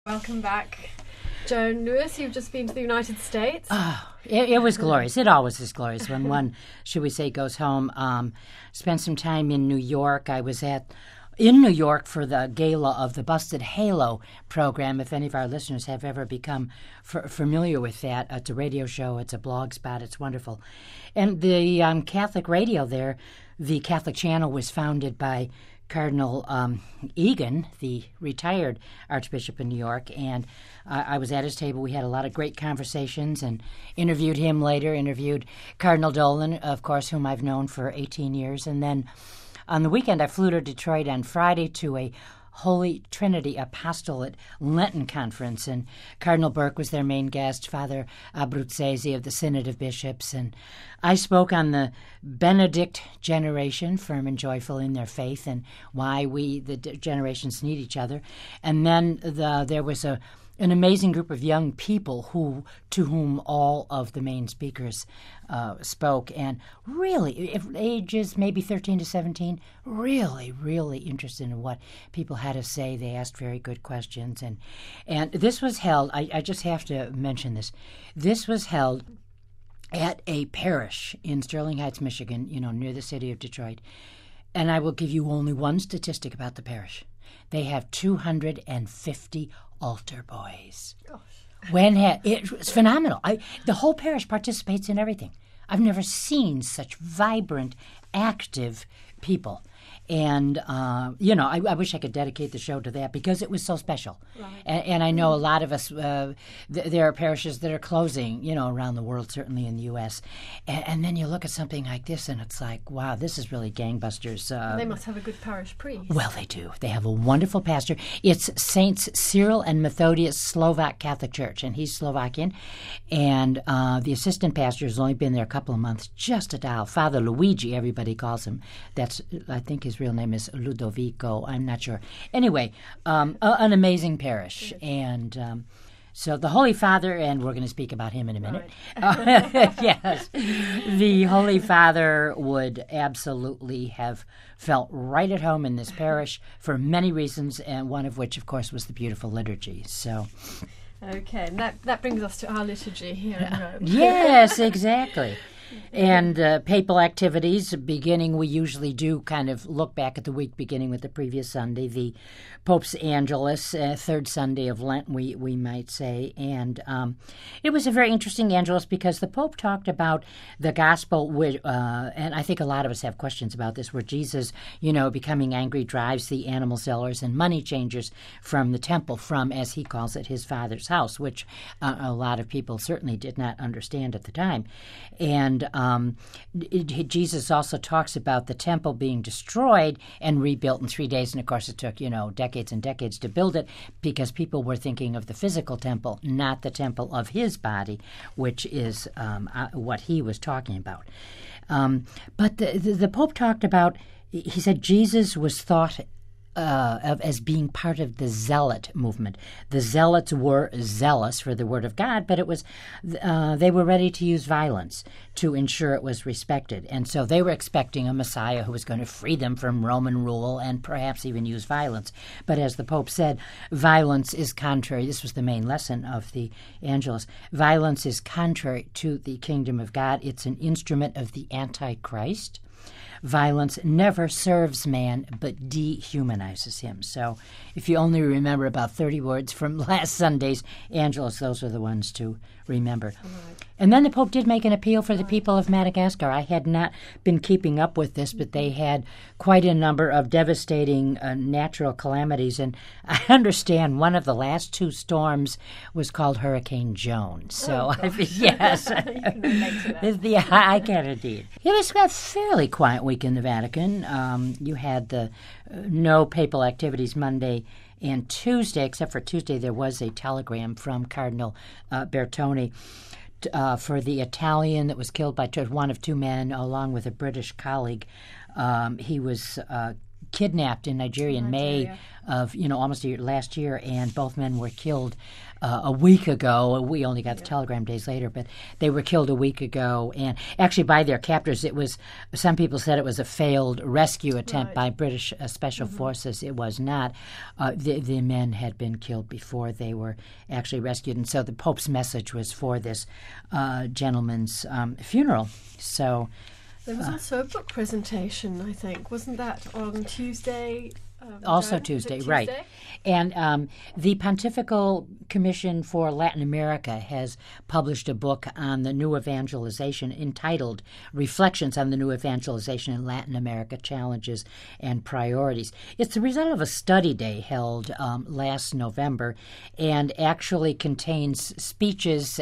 Welcome back, Joan Lewis. You've just been to the United States. Oh, it was glorious. It always is glorious when one, should we say, goes home. Spent some time in New York. I was in New York for the gala of the Busted Halo program. If any of our listeners have ever become familiar with that, it's a radio show. It's a blog spot. It's wonderful. And the Catholic radio there, the Catholic channel, was founded by Cardinal Egan, the retired Archbishop in New York, and I was at his table. We had a lot of great conversations and interviewed him later, interviewed Cardinal Dolan, of course, whom I've known for 18 years. And then on the weekend, I flew to Detroit on Friday to a Holy Trinity Apostolate Lenten Conference, and Cardinal Burke was their main guest, Father Abruzzese of the Synod of Bishops, and I spoke on the Benedict generation, firm and joyful in their faith, and why the generations need each other. And then there was an amazing group of young people to whom all of the main speakers spoke, and really, ages maybe 13 to 17, really, really interested in what people had to say. They asked very good questions, and this was held, I just have to mention this, this was held at a parish in Sterling Heights, Michigan, near the city of Detroit. And I will give you only one statistic about the parish. They have 250 altar boys. Gosh. It was phenomenal. The whole parish participates in everything. I've never seen such vibrant, active people. And, I wish I could dedicate the show to that because it was so special. Right. And I know a lot of us, there are parishes that are closing, around the world, certainly in the U.S. And then you look at something like this and it's like, wow, this is really gangbusters. They must have a good parish priest. Well, they do. They have a wonderful pastor. It's Saints Cyril and Methodius Slovak Catholic Church, and he's Slovakian. And the assistant pastor has only been there a couple of months, just a doll. Father Luigi, everybody calls him. I think his real name is Ludovico. I'm not sure. Anyway, an amazing parish. And so the Holy Father, and we're going to speak about him in a minute. Right. Yes. The Holy Father would absolutely have felt right at home in this parish for many reasons, and one of which, of course, was the beautiful liturgy. So... Okay, and that brings us to our liturgy here in Rome. Yes, exactly. And papal activities, we usually do kind of look back at the week beginning with the previous Sunday, the Pope's Angelus, third Sunday of Lent, we might say. And it was a very interesting Angelus because the Pope talked about the gospel, and I think a lot of us have questions about this, where Jesus, becoming angry, drives the animal sellers and money changers from the temple, from, as he calls it, his Father's house, which a lot of people certainly did not understand at the time. And Jesus also talks about the temple being destroyed and rebuilt in 3 days. And, of course, it took, decades and decades to build it because people were thinking of the physical temple, not the temple of his body, which is what he was talking about. But the Pope talked about, he said Jesus was thought as being part of the Zealot movement. The Zealots were zealous for the Word of God, but it was they were ready to use violence to ensure it was respected. And so they were expecting a Messiah who was going to free them from Roman rule and perhaps even use violence. But as the Pope said, violence is contrary. This was the main lesson of the Angelus. Violence is contrary to the kingdom of God. It's an instrument of the Antichrist. Violence never serves man, but dehumanizes him. So if you only remember about 30 words from last Sunday's Angelus, those are the ones to remember. Right. And then the Pope did make an appeal for the people of Madagascar. I had not been keeping up with this, but they had quite a number of devastating natural calamities. And I understand one of the last two storms was called Hurricane Joan. So, yes. Yeah, I can indeed. It was a fairly quiet week in the Vatican. You had the no papal activities Monday and Tuesday, except for Tuesday there was a telegram from Cardinal Bertone for the Italian that was killed by one of two men, along with a British colleague. He was kidnapped in Nigeria in May of, almost last year, and both men were killed a week ago. We only got the telegram days later, but they were killed a week ago, and actually by their captors. Some people said it was a failed rescue attempt by British special forces. It was not. The men had been killed before they were actually rescued, and so the Pope's message was for this gentleman's funeral. So there was also a book presentation, I think. Wasn't that on Tuesday? Also Tuesday, right. And the Pontifical Commission for Latin America has published a book on the new evangelization entitled Reflections on the New Evangelization in Latin America, Challenges and Priorities. It's the result of a study day held last November and actually contains speeches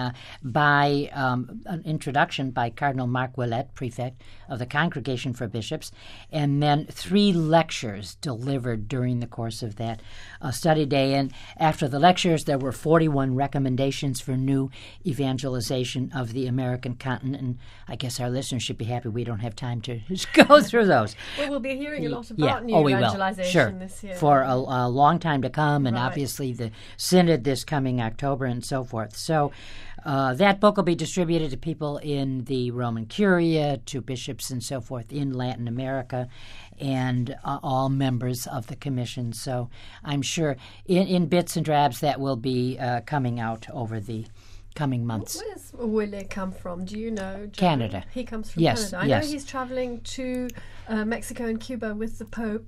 by an introduction by Cardinal Marc Ouellet, prefect of the Congregation for Bishops, and then 3 lectures delivered during the course of that study day. And after the lectures, there were 41 recommendations for new evangelization of the American continent. And I guess our listeners should be happy we don't have time to go through those. Well, we'll be hearing a lot about new evangelization this year. For a long time to come, and obviously the Synod this coming October and so forth. So that book will be distributed to people in the Roman Curia, to bishops and so forth in Latin America, and all members of the commission. So I'm sure in bits and drabs that will be coming out over the coming months. Where does Ouellet come from? Do you know, John? Canada. He comes from Canada. I know he's traveling to Mexico and Cuba with the Pope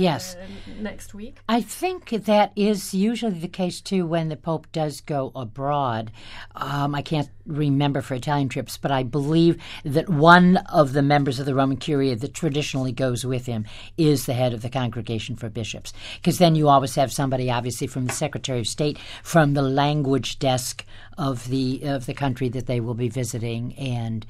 next week. I think that is usually the case, too, when the Pope does go abroad. I can't remember for Italian trips, but I believe that one of the members of the Roman Curia that traditionally goes with him is the head of the Congregation for Bishops, because then you always have somebody, obviously, from the Secretary of State, from the language desk of the country that they will be visiting, and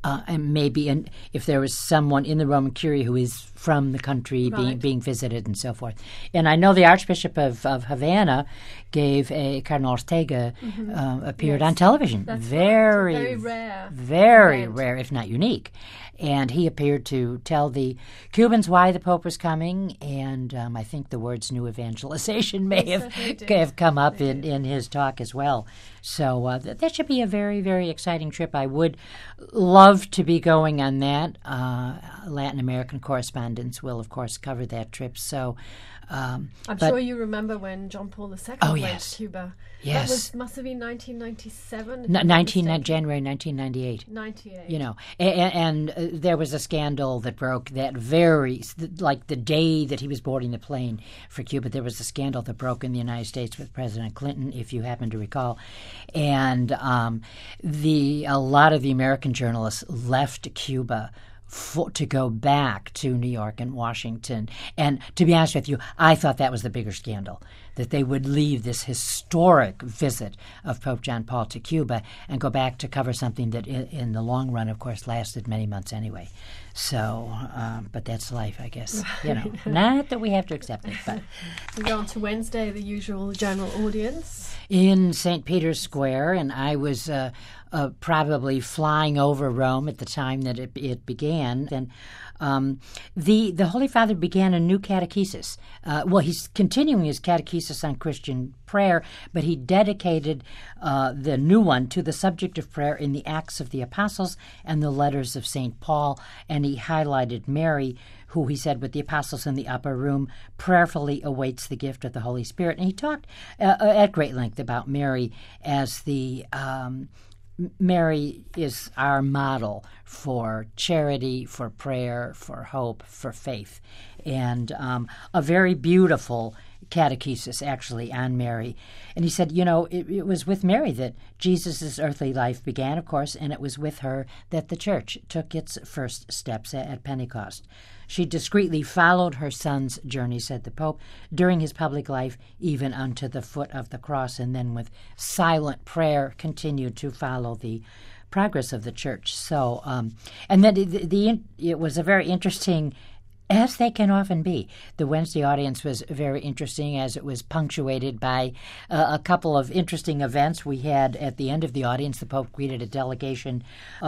maybe if there was someone in the Roman Curia who is from the country being visited and so forth. And I know the Archbishop of Havana gave Cardinal Ortega appeared on television. That's very rare. Very rare, if not unique. And he appeared to tell the Cubans why the Pope was coming, and I think the words new evangelization may have come up in his talk as well. So that should be a very, very exciting trip. I would love to be going on that. Latin American correspondents will, of course, cover that trip. So I'm sure you remember when John Paul II went to Cuba. Yes. That must have been 1997. January 1998. 98. You know, and there was a scandal that broke that the day that he was boarding the plane for Cuba, there was a scandal that broke in the United States with President Clinton, if you happen to recall. And a lot of the American journalists left Cuba to go back to New York and Washington. And to be honest with you, I thought that was the bigger scandal, that they would leave this historic visit of Pope John Paul to Cuba and go back to cover something that in the long run, of course, lasted many months anyway. So, but that's life, I guess. Not that we have to accept it. But we go on to Wednesday, the usual general audience in St. Peter's Square, and I was probably flying over Rome at the time that it began. And the Holy Father began a new catechesis. He's continuing his catechesis on Christian prayer, but he dedicated the new one to the subject of prayer in the Acts of the Apostles and the letters of St. Paul, and he highlighted Mary, who he said with the apostles in the upper room prayerfully awaits the gift of the Holy Spirit. And he talked at great length about Mary as Mary is our model for charity, for prayer, for hope, for faith. And a very beautiful catechesis, actually, on Mary. And he said, it was with Mary that Jesus' earthly life began, of course, and it was with her that the Church took its first steps at Pentecost. She discreetly followed her son's journey, said the Pope, during his public life, even unto the foot of the cross, and then with silent prayer continued to follow the progress of the Church. So, and then it was a very interesting, as they can often be. The Wednesday audience was very interesting, as it was punctuated by a couple of interesting events. We had, at the end of the audience, the Pope greeted a delegation of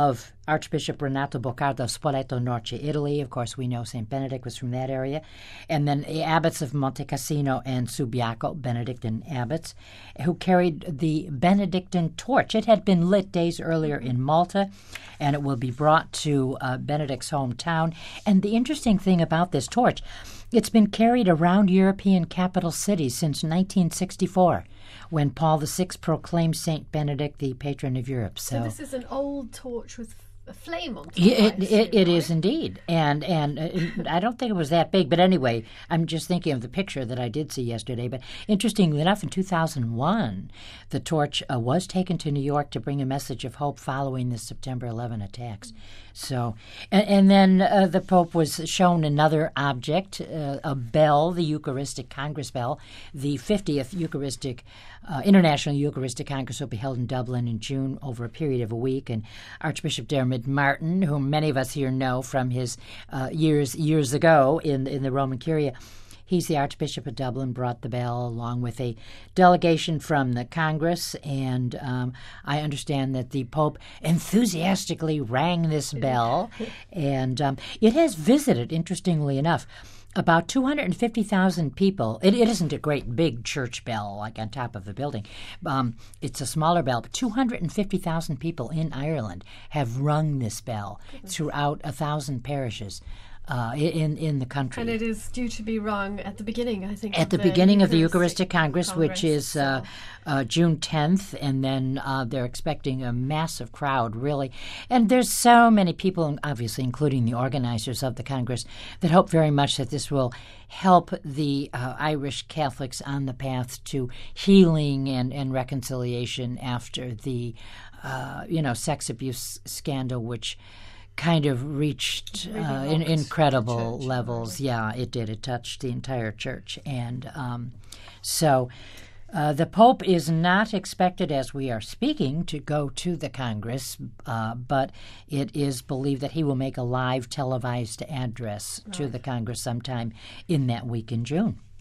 Archbishop Renato Boccardo of Spoleto Noce, Italy. Of course, we know St. Benedict was from that area. And then the abbots of Monte Cassino and Subiaco, Benedictine abbots, who carried the Benedictine torch. It had been lit days earlier in Malta, and it will be brought to Benedict's hometown. And the interesting thing about this torch, it's been carried around European capital cities since 1964, when Paul VI proclaimed St. Benedict the patron of Europe. So this is an old torch with a flame on top. It is indeed, and I don't think it was that big, but anyway, I'm just thinking of the picture that I did see yesterday. But interestingly enough, in 2001, the torch was taken to New York to bring a message of hope following the September 11 attacks. So, and then the Pope was shown another object, a bell, the Eucharistic Congress bell. The 50th International Eucharistic Congress will be held in Dublin in June over a period of a week, and Archbishop Dermot Martin, whom many of us here know from his years ago in the Roman Curia, he's the Archbishop of Dublin, brought the bell along with a delegation from the Congress, and I understand that the Pope enthusiastically rang this bell, and it has visited, interestingly enough, about 250,000 people. It isn't a great big church bell like on top of the building. It's a smaller bell, but 250,000 people in Ireland have rung this bell throughout 1,000 parishes in the country. And it is due to be rung at the beginning, I think. At the beginning of the Eucharistic Congress, which is June 10th, and then they're expecting a massive crowd, really. And there's so many people, obviously including the organizers of the Congress, that hope very much that this will help the Irish Catholics on the path to healing and reconciliation after the, sex abuse scandal, which kind of reached incredible levels. Yeah, it did. It touched the entire church. And so the Pope is not expected, as we are speaking, to go to the Congress, but it is believed that he will make a live televised address to the Congress sometime in that week in June.